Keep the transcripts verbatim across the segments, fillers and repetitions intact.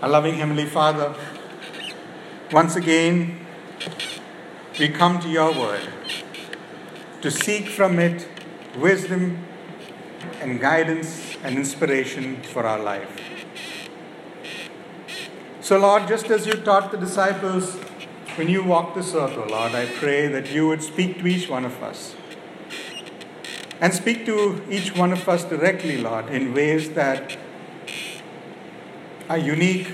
Our loving Heavenly Father, once again, we come to your word to seek from it wisdom and guidance and inspiration for our life. So Lord, just as you taught the disciples when you walked this earth, oh Lord, I pray that you would speak to each one of us. And speak to each one of us directly, Lord, in ways that are unique.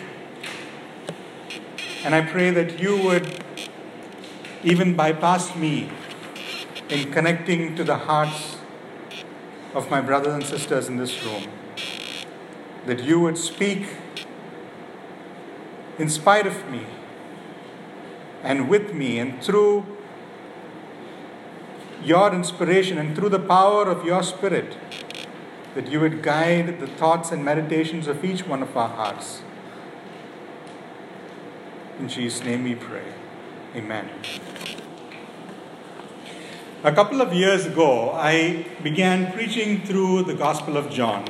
And I pray that you would even bypass me in connecting to the hearts of my brothers and sisters in this room. That you would speak in spite of me and with me and through your inspiration and through the power of your Spirit, that you would guide the thoughts and meditations of each one of our hearts. In Jesus' name we pray. Amen. A couple of years ago, I began preaching through the Gospel of John.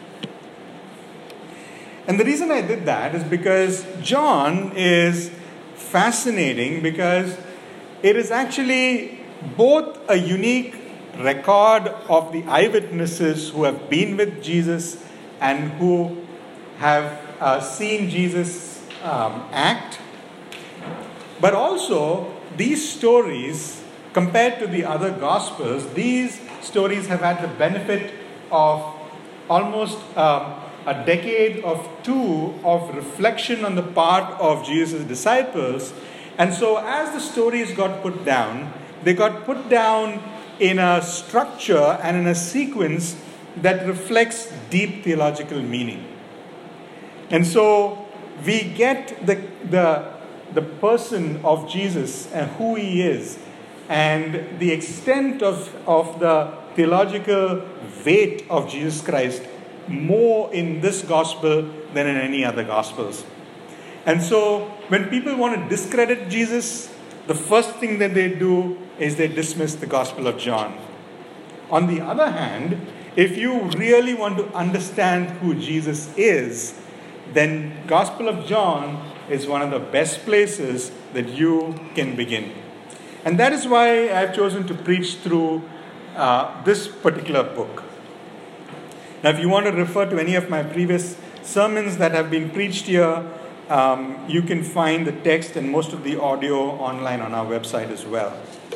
And the reason I did that is because John is fascinating because it is actually both a unique record of the eyewitnesses who have been with Jesus and who have uh, seen Jesus um, act, but also these stories, compared to the other Gospels, these stories have had the benefit of almost um, a decade of two of reflection on the part of Jesus' disciples. And so as the stories got put down, they got put down in a structure and in a sequence that reflects deep theological meaning. And so we get the, the, the person of Jesus and who he is and the extent of, of the theological weight of Jesus Christ more in this gospel than in any other gospels. And so when people want to discredit Jesus, the first thing that they do is they dismiss the Gospel of John. On the other hand, if you really want to understand who Jesus is, then Gospel of John is one of the best places that you can begin. And that is why I've chosen to preach through uh, this particular book. Now, if you want to refer to any of my previous sermons that have been preached here, um, you can find the text and most of the audio online on our website as well.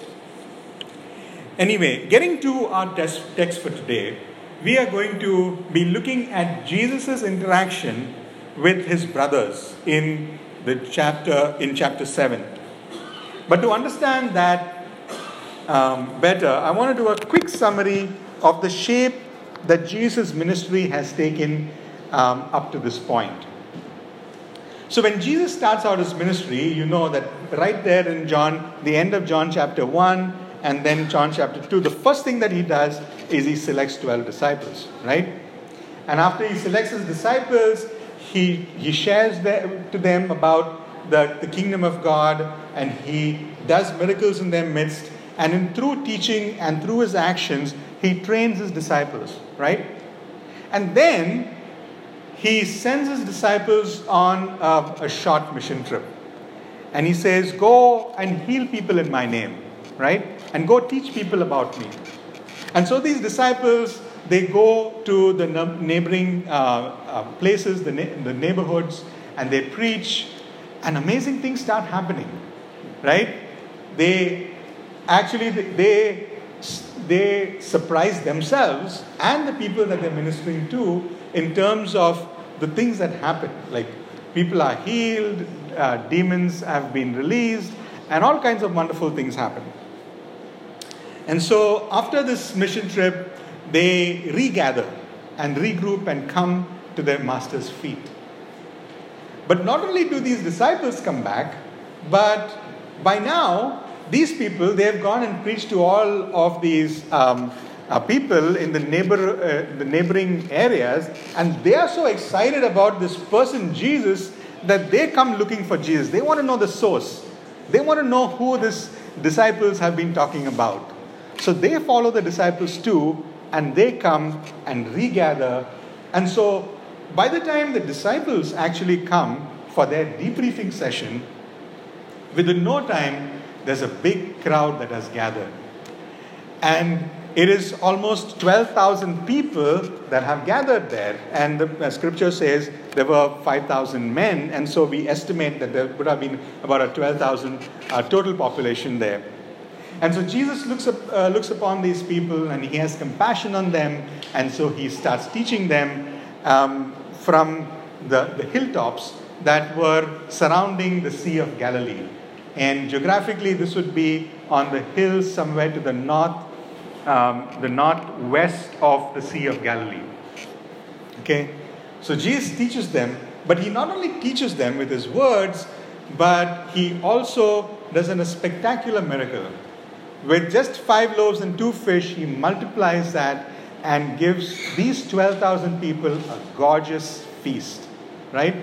Anyway, getting to our text, text for today, we are going to be looking at Jesus' interaction with his brothers in the chapter in chapter seven. But to understand that um, better, I want to do a quick summary of the shape that Jesus' ministry has taken um, up to this point. So when Jesus starts out his ministry, you know that right there in John, the end of John chapter one, and then John chapter two, the first thing that he does is he selects twelve disciples, right? And after he selects his disciples, he, he shares the, to them about the, the kingdom of God, and he does miracles in their midst. And in through teaching and through his actions, he trains his disciples, right? And then he sends his disciples on a, a short mission trip. And he says, go and heal people in my name, right? And go teach people about me. And so these disciples, they go to the neighboring uh, uh, places, the, na- the neighborhoods, and they preach, and amazing things start happening, right? They actually, they, they surprise themselves and the people that they're ministering to in terms of the things that happen. Like people are healed, uh, demons have been released, and all kinds of wonderful things happen. And so after this mission trip, they regather and regroup and come to their master's feet. But not only do these disciples come back, but by now, these people, they have gone and preached to all of these um, uh, people in the neighbor, uh, the neighboring areas, and they are so excited about this person, Jesus, that they come looking for Jesus. They want to know the source. They want to know who these disciples have been talking about. So they follow the disciples too, and they come and regather. And so by the time the disciples actually come for their debriefing session, within no time, there's a big crowd that has gathered. And it is almost twelve thousand people that have gathered there. And the scripture says there were five thousand men. And so we estimate that there would have been about a twelve thousand uh, total population there. And so Jesus looks up, uh, looks upon these people and he has compassion on them. And so he starts teaching them um, from the, the hilltops that were surrounding the Sea of Galilee. And geographically, this would be on the hills somewhere to the north, um, the northwest of the Sea of Galilee. Okay, so Jesus teaches them, but he not only teaches them with his words, but he also does a spectacular miracle. With just five loaves and two fish, he multiplies that and gives these twelve thousand people a gorgeous feast, right?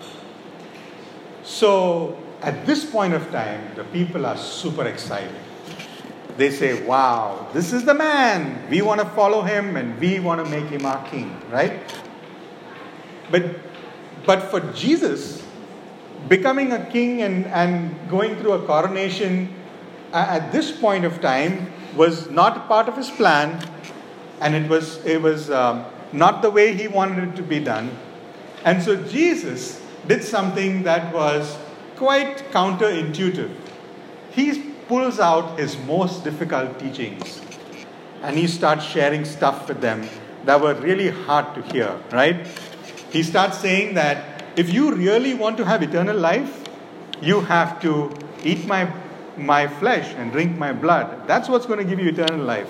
So at this point of time, the people are super excited. They say, wow, this is the man. We want to follow him and we want to make him our king, right? But, but for Jesus, becoming a king and, and going through a coronation at this point of time was not part of his plan, and it was it was um, not the way he wanted it to be done. And so Jesus did something that was quite counterintuitive. He pulls out his most difficult teachings and he starts sharing stuff with them that were really hard to hear, right? He starts saying that if you really want to have eternal life, you have to eat my my flesh and drink my blood. That's what's going to give you eternal life.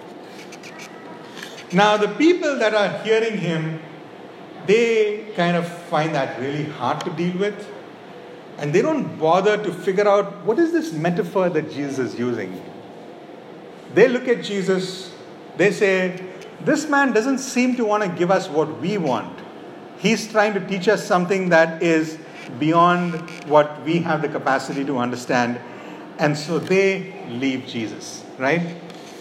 Now, the people that are hearing him, they kind of find that really hard to deal with. And they don't bother to figure out what is this metaphor that Jesus is using. They look at Jesus, they say, this man doesn't seem to want to give us what we want. He's trying to teach us something that is beyond what we have the capacity to understand. And so they leave Jesus, right?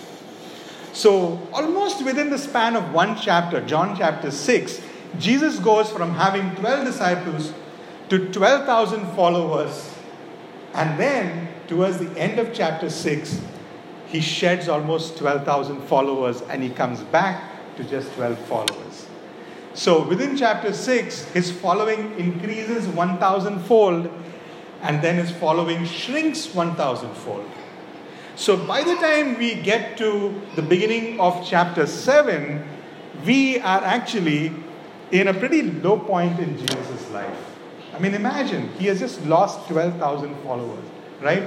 So almost within the span of one chapter, John chapter six, Jesus goes from having twelve disciples to twelve thousand followers. And then towards the end of chapter six, he sheds almost twelve thousand followers and he comes back to just twelve followers. So within chapter six, his following increases one thousand fold. And then his following shrinks one thousand fold. So by the time we get to the beginning of chapter seven, we are actually in a pretty low point in Jesus' life. I mean, imagine, he has just lost twelve thousand followers, right?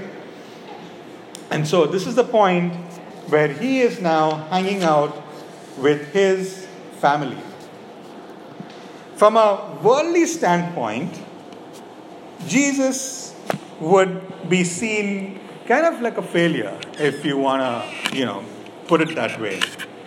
And so this is the point where he is now hanging out with his family. From a worldly standpoint, Jesus would be seen kind of like a failure, if you want to, you know, put it that way.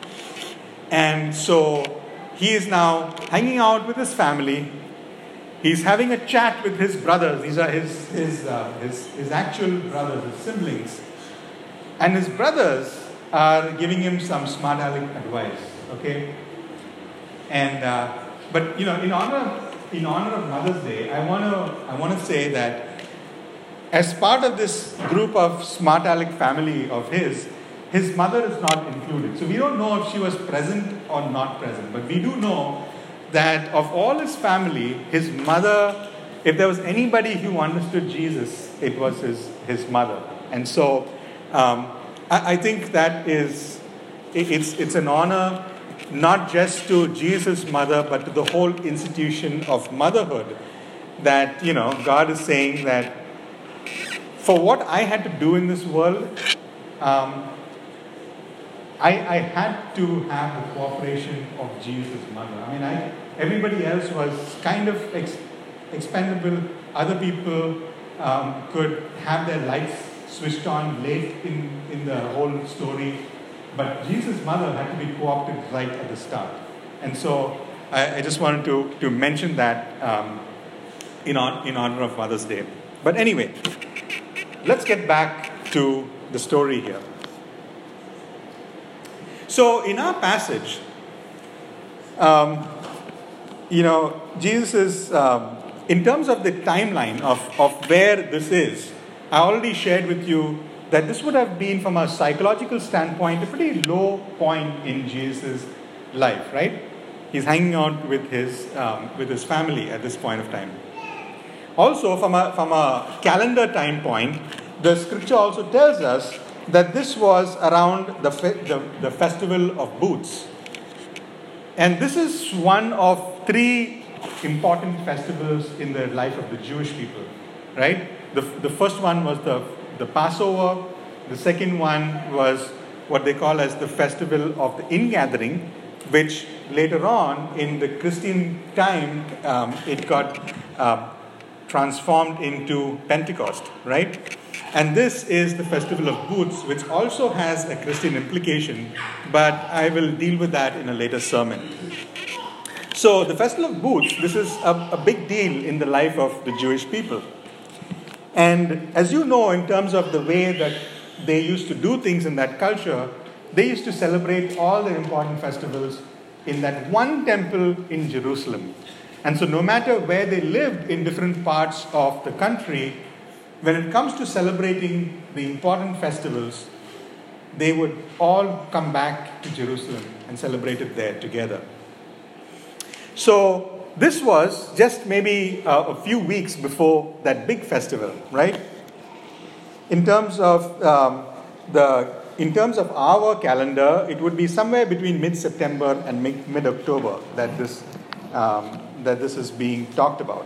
And so he is now hanging out with his family. He's having a chat with his brothers. These are his his uh, his, his actual brothers, his siblings. And his brothers are giving him some smart aleck advice. Okay. And uh, but you know, in honor of, in honor of Mother's Day, I want to I want to say that as part of this group of smart aleck family of his, his mother is not included. So we don't know if she was present or not present. But we do know that of all his family, his mother, if there was anybody who understood Jesus, it was his, his mother. And so um, I, I think that is, it, it's, it's an honor not just to Jesus' mother, but to the whole institution of motherhood, that, you know, God is saying that for what I had to do in this world, um, I, I had to have the cooperation of Jesus' mother. I mean, I, everybody else was kind of ex, expendable. Other people um, could have their lights switched on late in, in the whole story. But Jesus' mother had to be co-opted right at the start. And so I, I just wanted to, to mention that um, in, on, in honor of Mother's Day. But anyway, let's get back to the story here. So in our passage, um, you know, Jesus is, um, in terms of the timeline of, of where this is, I already shared with you that this would have been, from a psychological standpoint, a pretty low point in Jesus' life, right? He's hanging out with his um, with his family at this point of time. Also, from a from a calendar time point, the scripture also tells us that this was around the fe- the, the festival of booths, and this is one of three important festivals in the life of the Jewish people, right? The the first one was the the Passover. The second one was what they call as the festival of the ingathering, which later on in the Christian time, um, it got uh, transformed into Pentecost, right? And this is the festival of booths, which also has a Christian implication, but I will deal with that in a later sermon. So the festival of booths, this is a, a big deal in the life of the Jewish people. And as you know, in terms of the way that they used to do things in that culture, they used to celebrate all the important festivals in that one temple in Jerusalem. And so no matter where they lived in different parts of the country, when it comes to celebrating the important festivals, they would all come back to Jerusalem and celebrate it there together. So this was just maybe uh, a few weeks before that big festival, right? In terms of um, the, in terms of our calendar, it would be somewhere between mid-September and mid-October that this um, that this is being talked about.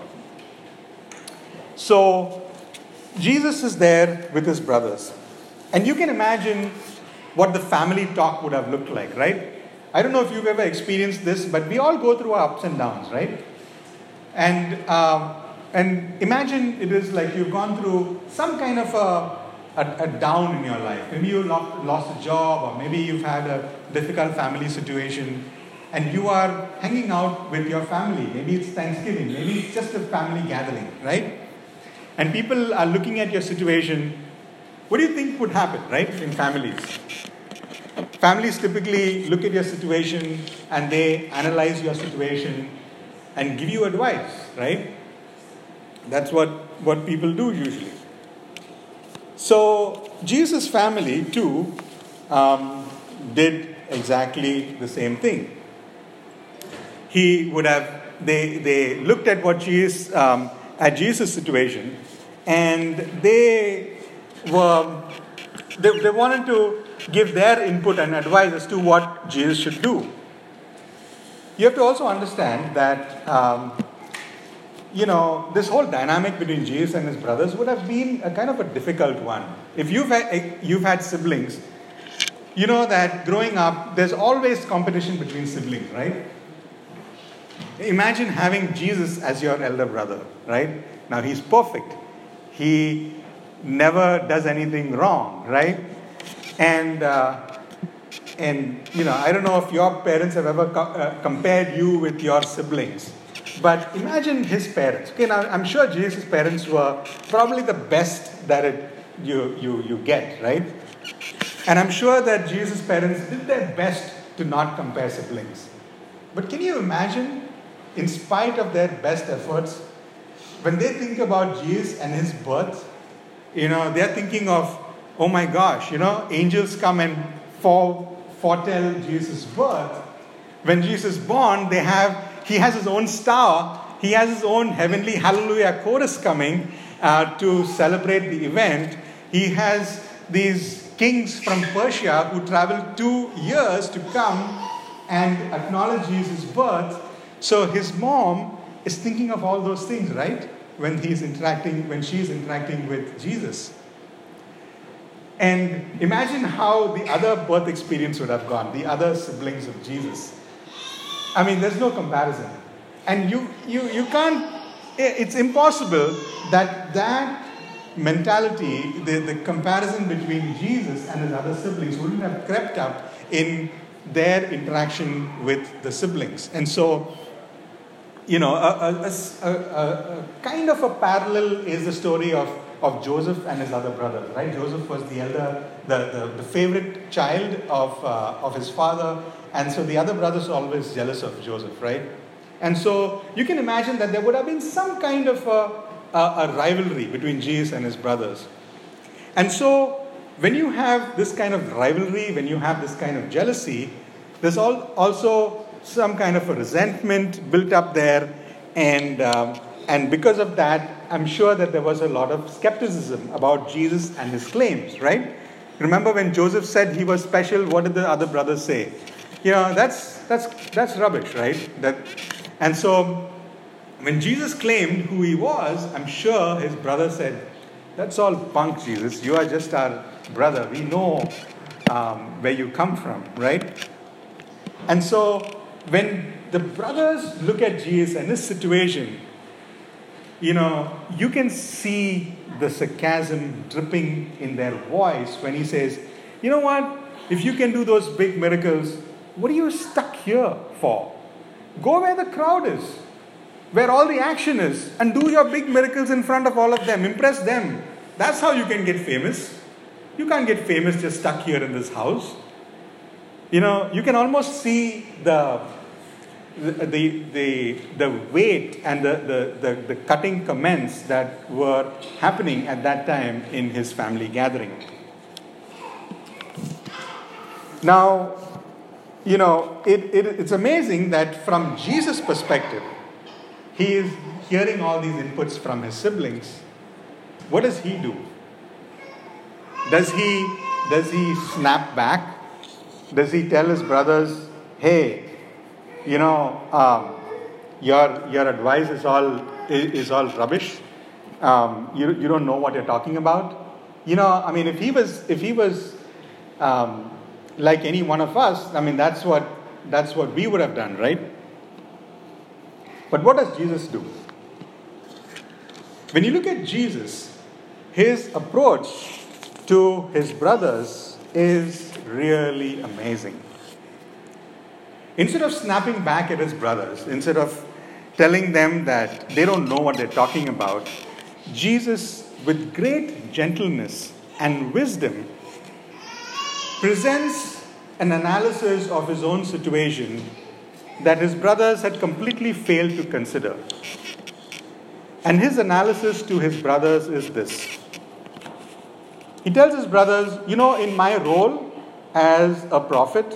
So Jesus is there with his brothers, and you can imagine what the family talk would have looked like, right? I don't know if you've ever experienced this, but we all go through our ups and downs, right? And um, and imagine it is like you've gone through some kind of a, a, a down in your life. Maybe you lost, lost a job, or maybe you've had a difficult family situation, and you are hanging out with your family. Maybe it's Thanksgiving, maybe it's just a family gathering, right? And people are looking at your situation. What do you think would happen, right, in families? Families typically look at your situation and they analyze your situation and give you advice, right? That's what, what people do usually. So Jesus' family too um, did exactly the same thing. He would have, they, they looked at what Jesus, um, at Jesus' situation, and they were, they, they wanted to give their input and advice as to what Jesus should do. You have to also understand that, um, you know, this whole dynamic between Jesus and his brothers would have been a kind of a difficult one. If you've had, you've had siblings, you know that growing up, there's always competition between siblings, right? Imagine having Jesus as your elder brother, right? Now he's perfect. He never does anything wrong, right? And, uh, and you know, I don't know if your parents have ever co- uh, compared you with your siblings. But imagine his parents. Okay, now I'm sure Jesus' parents were probably the best that it, you, you, you get, right? And I'm sure that Jesus' parents did their best to not compare siblings. But can you imagine, in spite of their best efforts, when they think about Jesus and his birth, you know, they're thinking of, oh my gosh, you know, angels come and fore, foretell Jesus' birth. When Jesus is born, they have, he has his own star, he has his own heavenly hallelujah chorus coming uh, to celebrate the event. He has these kings from Persia who traveled two years to come and acknowledge Jesus' birth. So his mom is thinking of all those things, right? When he's interacting, when she's interacting with Jesus. And imagine how the other birth experience would have gone, the other siblings of Jesus. I mean, there's no comparison. And you, you, you can't, it's impossible that that mentality, the, the comparison between Jesus and his other siblings wouldn't have crept up in their interaction with the siblings. And so, you know, a, a, a, a, a kind of a parallel is the story of, of Joseph and his other brothers, right? Joseph was the elder, the, the, the favorite child of, uh, of his father. And so the other brothers are always jealous of Joseph, right? And so you can imagine that there would have been some kind of a, a, a rivalry between Jesus and his brothers. And so when you have this kind of rivalry, when you have this kind of jealousy, there's all, also some kind of a resentment built up there. And, um, and because of that, I'm sure that there was a lot of skepticism about Jesus and his claims, right? Remember when Joseph said he was special, what did the other brothers say? You know, that's that's that's rubbish, right? That, and so when Jesus claimed who he was, I'm sure his brother said, that's all bunk, Jesus. You are just our brother. We know um, where you come from, right? And so when the brothers look at Jesus and his situation, you know, you can see the sarcasm dripping in their voice when he says, you know what? If you can do those big miracles, what are you stuck here for? Go where the crowd is, where all the action is, and do your big miracles in front of all of them. Impress them. That's how you can get famous. You can't get famous just stuck here in this house. You know, you can almost see the the the the, the weight and the, the, the, the cutting comments that were happening at that time in his family gathering. Now, you know, it, it, it's amazing that from Jesus' perspective, he is hearing all these inputs from his siblings. What does he do? Does he, does he snap back? Does he tell his brothers, hey, you know, um, your your advice is all is all rubbish. Um, you you don't know what you're talking about. You know, I mean, if he was if he was um, like any one of us, I mean, that's what that's what we would have done, right? But what does Jesus do? When you look at Jesus, his approach to his brothers is really amazing. Instead of snapping back at his brothers, instead of telling them that they don't know what they're talking about, Jesus, with great gentleness and wisdom, presents an analysis of his own situation that his brothers had completely failed to consider. And his analysis to his brothers is this. He tells his brothers, you know, in my role as a prophet,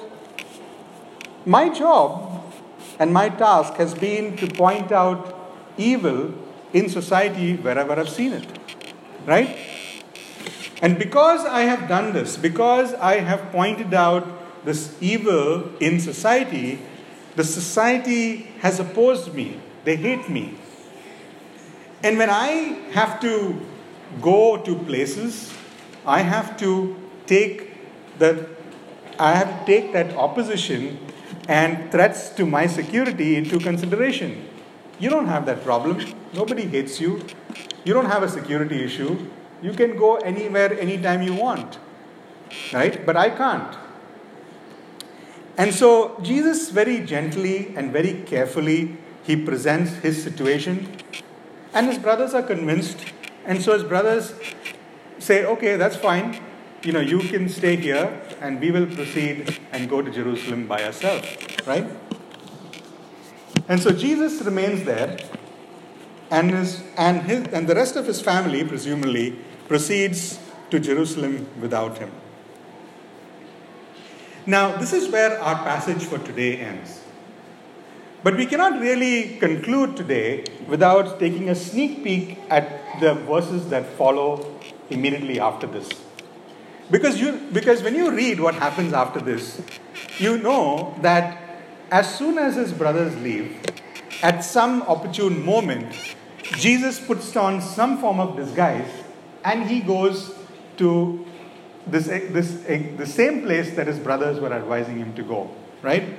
my job and my task has been to point out evil in society wherever I've seen it. Right? And because I have done this, because I have pointed out this evil in society, the society has opposed me. They hate me. And when I have to go to places, I have to take the, I have to take that opposition and threats to my security into consideration. You don't have that problem. Nobody hates you. You don't have a security issue. You can go anywhere, anytime you want. Right? But I can't. And so Jesus very gently and very carefully, he presents his situation. And his brothers are convinced. And so his brothers say, okay, that's fine. You know, you can stay here and we will proceed and go to Jerusalem by ourselves, right? And so Jesus remains there, and his and his and the rest of his family presumably proceeds to Jerusalem without him. Now, this is where our passage for today ends. But we cannot really conclude today without taking a sneak peek at the verses that follow immediately after this. Because you, because when you read what happens after this, you know that as soon as his brothers leave, at some opportune moment, Jesus puts on some form of disguise and he goes to this, this, the same place that his brothers were advising him to go, right?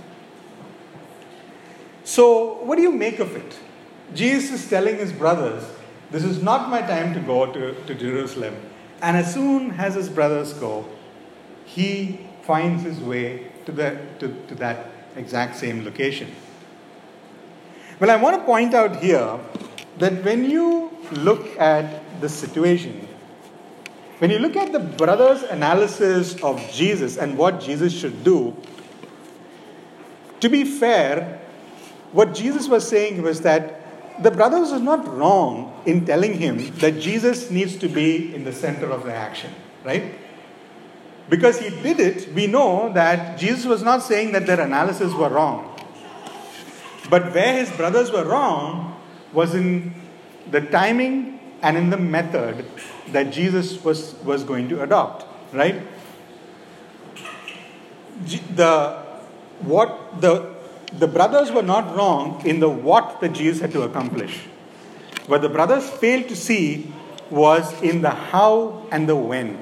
So, what do you make of it? Jesus is telling his brothers, this is not my time to go to, to Jerusalem. And as soon as his brothers go, he finds his way to, the, to, to that exact same location. Well, I want to point out here that when you look at the situation, when you look at the brothers' analysis of Jesus and what Jesus should do, to be fair, what Jesus was saying was that the brothers were not wrong in telling him that Jesus needs to be in the center of the action, right? Because he did it, we know that Jesus was not saying that their analysis were wrong. But where his brothers were wrong was in the timing and in the method that Jesus was, was going to adopt, right? The what the the brothers were not wrong in the what that Jesus had to accomplish. What the brothers failed to see was in the how and the when.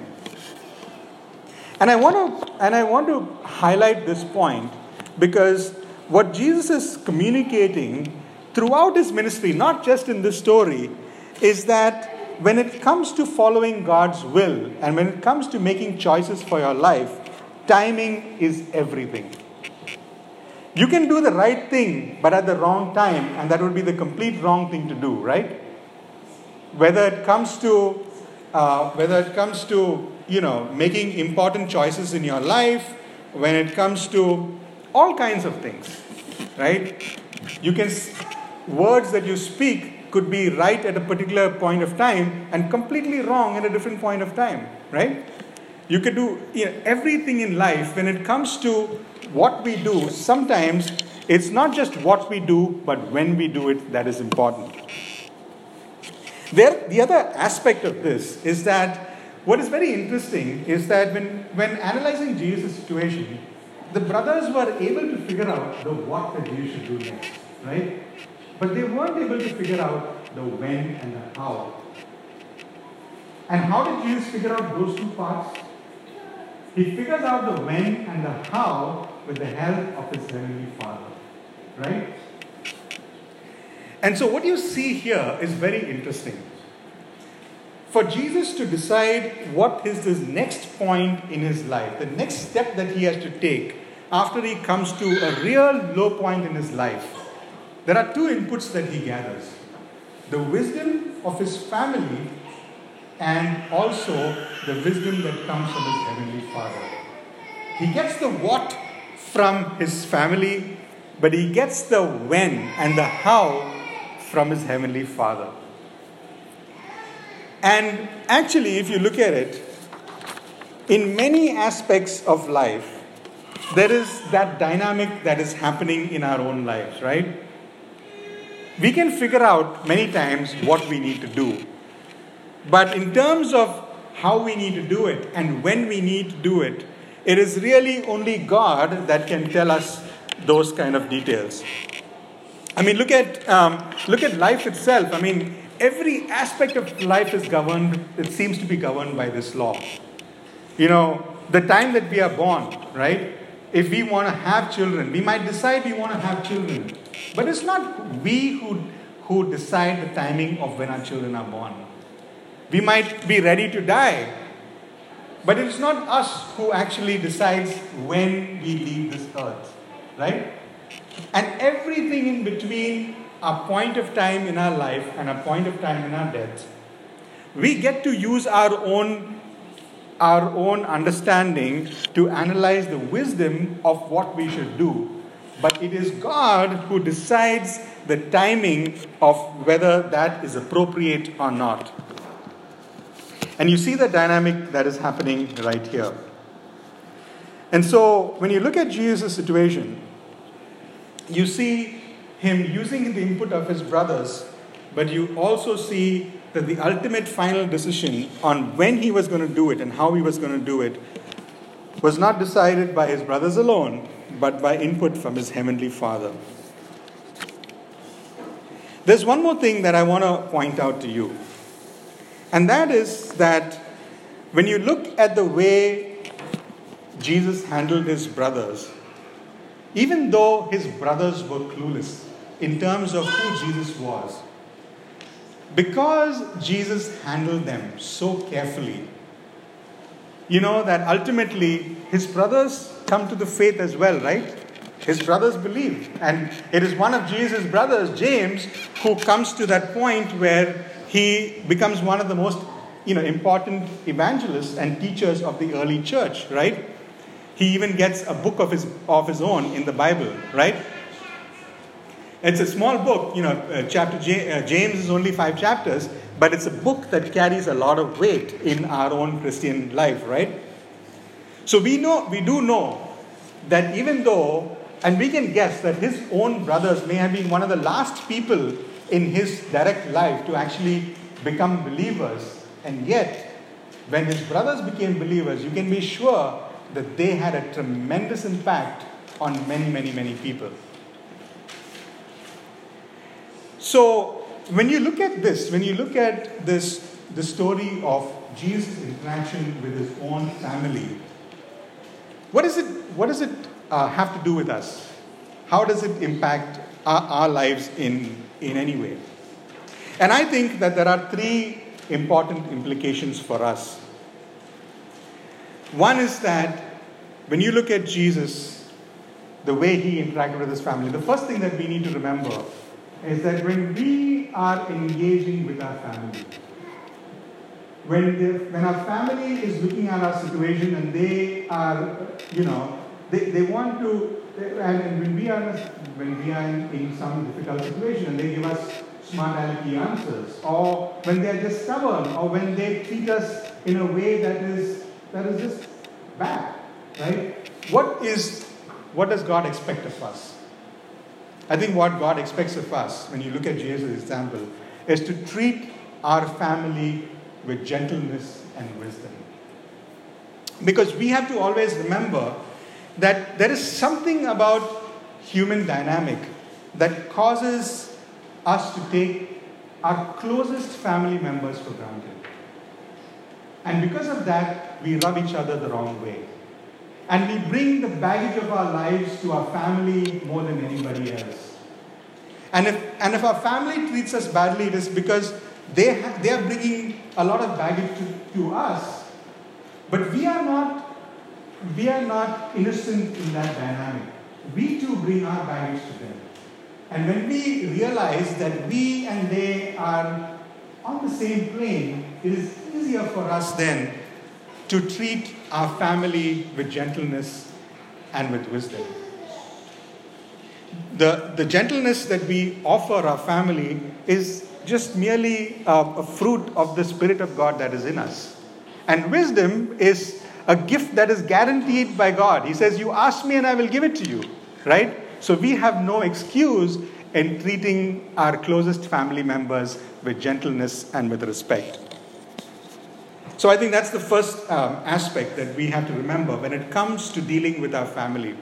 And I want to and I want to highlight this point because what Jesus is communicating throughout his ministry, not just in this story, is that when it comes to following God's will and when it comes to making choices for your life, timing is everything. You can do the right thing, but at the wrong time, and that would be the complete wrong thing to do, right? Whether it comes to, uh, whether it comes to, you know, making important choices in your life, when it comes to all kinds of things, right? You can, words that you speak could be right at a particular point of time and completely wrong at a different point of time, right? You could do you know, everything in life. When it comes to what we do, sometimes it's not just what we do, but when we do it that is important. There, the other aspect of this is that what is very interesting is that when, when analyzing Jesus' situation, the brothers were able to figure out the what that Jesus should do next, right? But they weren't able to figure out the when and the how. And how did Jesus figure out those two parts? He figures out the when and the how with the help of his heavenly Father, right? And so what you see here is very interesting. For Jesus to decide what is this next point in his life, the next step that he has to take after he comes to a real low point in his life, there are two inputs that he gathers. The wisdom of his family and also the wisdom that comes from his heavenly Father. He gets the what from his family, but he gets the when and the how from his heavenly Father. And actually, if you look at it, in many aspects of life, there is that dynamic that is happening in our own lives, right? We can figure out many times what we need to do. But in terms of how we need to do it and when we need to do it, it is really only God that can tell us those kind of details. I mean, look at um, look at life itself. I mean, every aspect of life is governed, it seems to be governed by this law. You know, the time that we are born, right? If we want to have children, we might decide we want to have children. But it's not we who, who decide the timing of when our children are born. We might be ready to die, but it's not us who actually decides when we leave this earth, right? And everything in between a point of time in our life and a point of time in our death, we get to use our own our own understanding to analyze the wisdom of what we should do. But it is God who decides the timing of whether that is appropriate or not. And you see the dynamic that is happening right here. And so when you look at Jesus' situation, you see him using the input of his brothers, but you also see that the ultimate final decision on when he was going to do it and how he was going to do it was not decided by his brothers alone, but by input from his heavenly Father. There's one more thing that I want to point out to you. And that is that when you look at the way Jesus handled his brothers, even though his brothers were clueless in terms of who Jesus was, because Jesus handled them so carefully, you know that ultimately his brothers come to the faith as well, right? His brothers believe. And it is one of Jesus' brothers, James, who comes to that point where he becomes one of the most, you know, important evangelists and teachers of the early church, right? He even gets a book of his of his own in the Bible, right? It's a small book, you know, uh, chapter J, uh, James is only five chapters, but it's a book that carries a lot of weight in our own Christian life, right? So we know, we do know that even though, and we can guess that his own brothers may have been one of the last people in his direct life to actually become believers, and yet, when his brothers became believers, you can be sure that they had a tremendous impact on many, many, many people. So, when you look at this, when you look at this, the story of Jesus' interaction with his own family, what is it, what does it uh, have to do with us? How does it impact our, our lives in, in any way? And I think that there are three important implications for us. One is that when you look at Jesus, the way he interacted with his family, the first thing that we need to remember is that when we are engaging with our family, when, the, when our family is looking at our situation and they are, you know, they, they want to, and, and when we are, when we are in, in some difficult situation and they give us smart alecky answers, or when they are just stubborn, or when they treat us in a way that is that is just bad, right? What is what does God expect of us? I think what God expects of us, when you look at Jesus' example, is to treat our family with gentleness and wisdom. Because we have to always remember that there is something about human dynamic that causes us to take our closest family members for granted. And because of that, we rub each other the wrong way. And we bring the baggage of our lives to our family more than anybody else. And if, and if our family treats us badly, it is because they, ha- they are bringing a lot of baggage to, to us. But we are not, we are not innocent in that dynamic. We too bring our baggage to them. And when we realize that we and they are on the same plane, it is easier for us then to treat our family with gentleness and with wisdom. The, the gentleness that we offer our family is just merely a, a fruit of the Spirit of God that is in us. And wisdom is a gift that is guaranteed by God. He says, you ask me and I will give it to you, right? So we have no excuse in treating our closest family members with gentleness and with respect. So I think that's the first um, aspect that we have to remember when it comes to dealing with our family.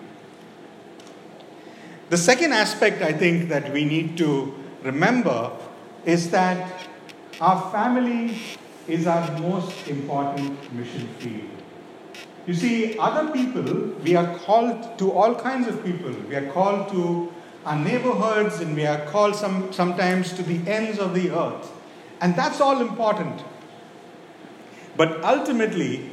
The second aspect I think that we need to remember is that our family is our most important mission field. You see, other people, we are called to all kinds of people. We are called to our neighborhoods, and we are called some, sometimes to the ends of the earth. And that's all important. But ultimately,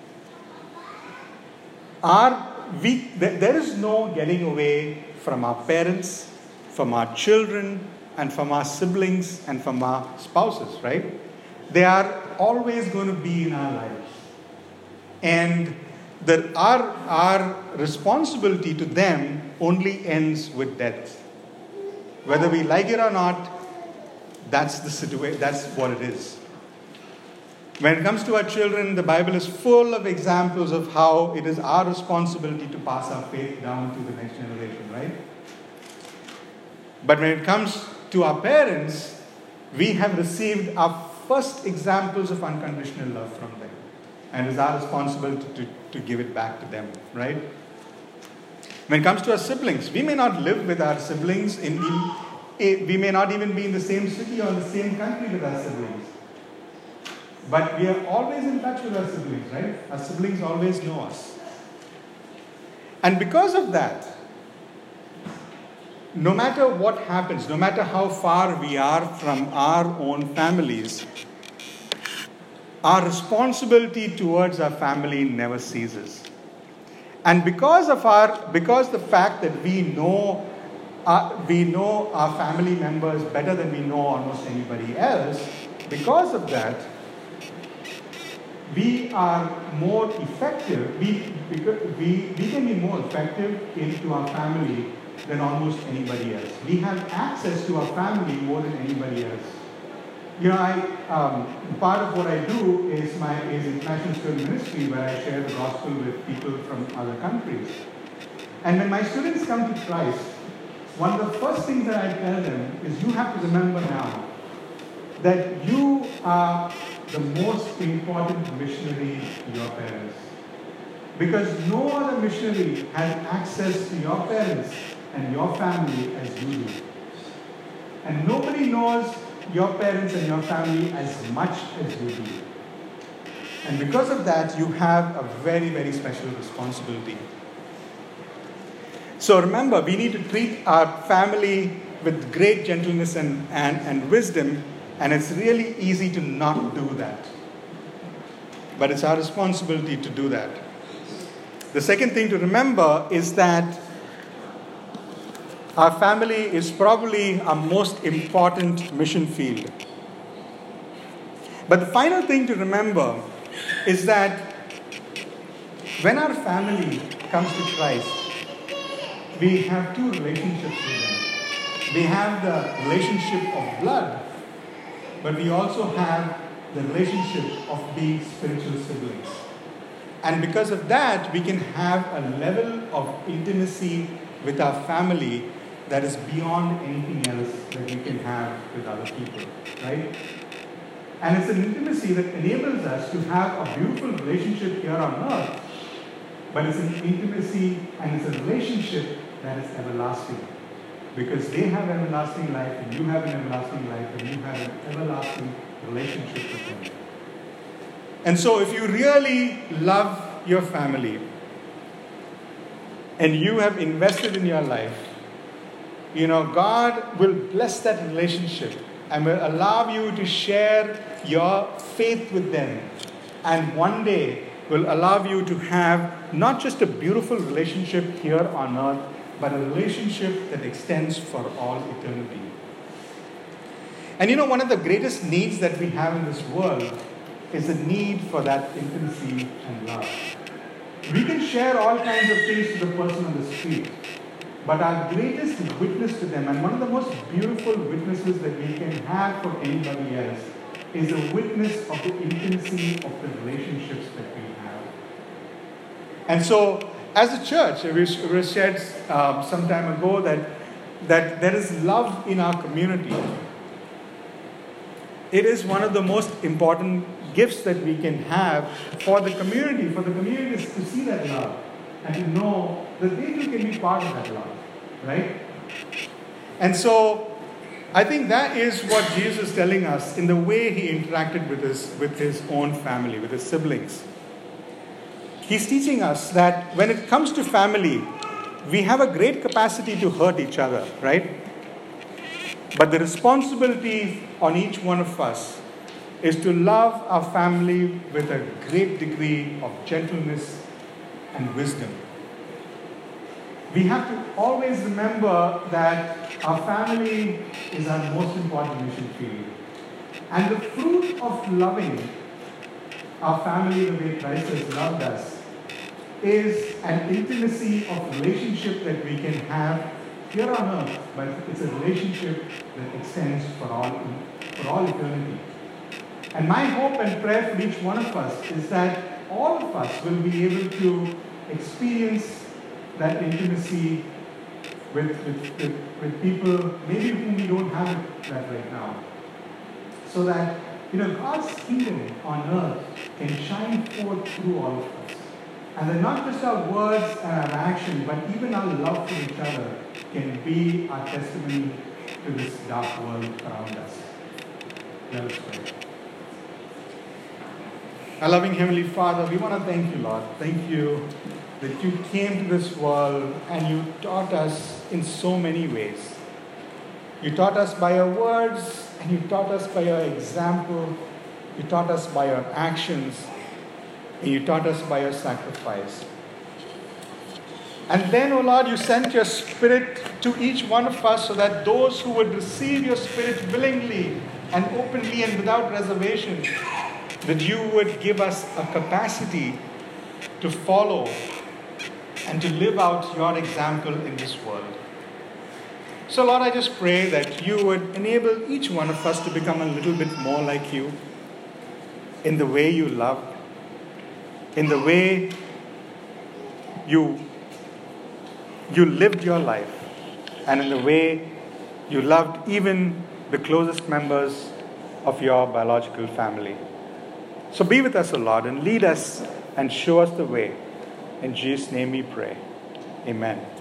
our, we, there is no getting away from our parents, from our children, and from our siblings, and from our spouses, right? They are always going to be in our lives. And that our, our responsibility to them only ends with death. Whether we like it or not, that's the situation, that's what it is. When it comes to our children, the Bible is full of examples of how it is our responsibility to pass our faith down to the next generation, right? But when it comes to our parents, we have received our first examples of unconditional love from them. And it is our responsibility to, to give it back to them, right? When it comes to our siblings, we may not live with our siblings, in, in, we may not even be in the same city or the same country with our siblings. But we are always in touch with our siblings, right? Our siblings always know us. And because of that, no matter what happens, no matter how far we are from our own families, our responsibility towards our family never ceases. And because of our, because the fact that we know, our, we know our family members better than we know almost anybody else, because of that, we are more effective, we, we, we can be more effective into our family than almost anybody else. We have access to our family more than anybody else. You know, I um, part of what I do is my is international student ministry, where I share the gospel with people from other countries. And when my students come to Christ, one of the first things that I tell them is, you have to remember now that you are the most important missionary to your parents. Because no other missionary has access to your parents and your family as you do. And nobody knows your parents and your family as much as you do. And because of that, you have a very, very special responsibility. So remember, we need to treat our family with great gentleness and, and, and wisdom, and it's really easy to not do that. But it's our responsibility to do that. The second thing to remember is that our family is probably our most important mission field. But the final thing to remember is that when our family comes to Christ, we have two relationships with them. We have the relationship of blood, but we also have the relationship of being spiritual siblings. And because of that, we can have a level of intimacy with our family that is beyond anything else that we can have with other people, right? And it's an intimacy that enables us to have a beautiful relationship here on earth, but it's an intimacy and it's a relationship that is everlasting. Because they have everlasting life, and you have an everlasting life, and you have an everlasting relationship with them. And so if you really love your family, and you have invested in your life, you know, God will bless that relationship and will allow you to share your faith with them. And one day will allow you to have not just a beautiful relationship here on earth, but a relationship that extends for all eternity. And you know, one of the greatest needs that we have in this world is the need for that intimacy and love. We can share all kinds of things to the person on the street, but our greatest witness to them, and one of the most beautiful witnesses that we can have for anybody else, is a witness of the intimacy of the relationships that we have. And so, as a church, it was shared um, some time ago that, that there is love in our community. It is one of the most important gifts that we can have for the community, for the community to see that love and to know that they too can be part of that love, right? And so, I think that is what Jesus is telling us in the way he interacted with his, with his own family, with his siblings. He's teaching us that when it comes to family, we have a great capacity to hurt each other, right? But the responsibility on each one of us is to love our family with a great degree of gentleness and wisdom. We have to always remember that our family is our most important mission field. And the fruit of loving our family the way Christ has loved us is an intimacy of relationship that we can have here on earth, but it's a relationship that extends for all, for all eternity. And my hope and prayer for each one of us is that all of us will be able to experience that intimacy with, with, with, with people, maybe whom we don't have that right now. So that, you know, God's kingdom on earth can shine forth through all of us. And that not just our words and our action, but even our love for each other can be our testimony to this dark world around us. Let us pray. Our loving Heavenly Father, we want to thank you, Lord. Thank you that you came to this world and you taught us in so many ways. You taught us by your words, and you taught us by your example. You taught us by your actions, and you taught us by your sacrifice. And then, O Lord, you sent your Spirit to each one of us so that those who would receive your Spirit willingly and openly and without reservation, that you would give us a capacity to follow and to live out your example in this world. So Lord, I just pray that you would enable each one of us to become a little bit more like you in the way you loved, in the way you, you lived your life, and in the way you loved even the closest members of your biological family. So be with us, O Lord, and lead us and show us the way. In Jesus' name we pray. Amen.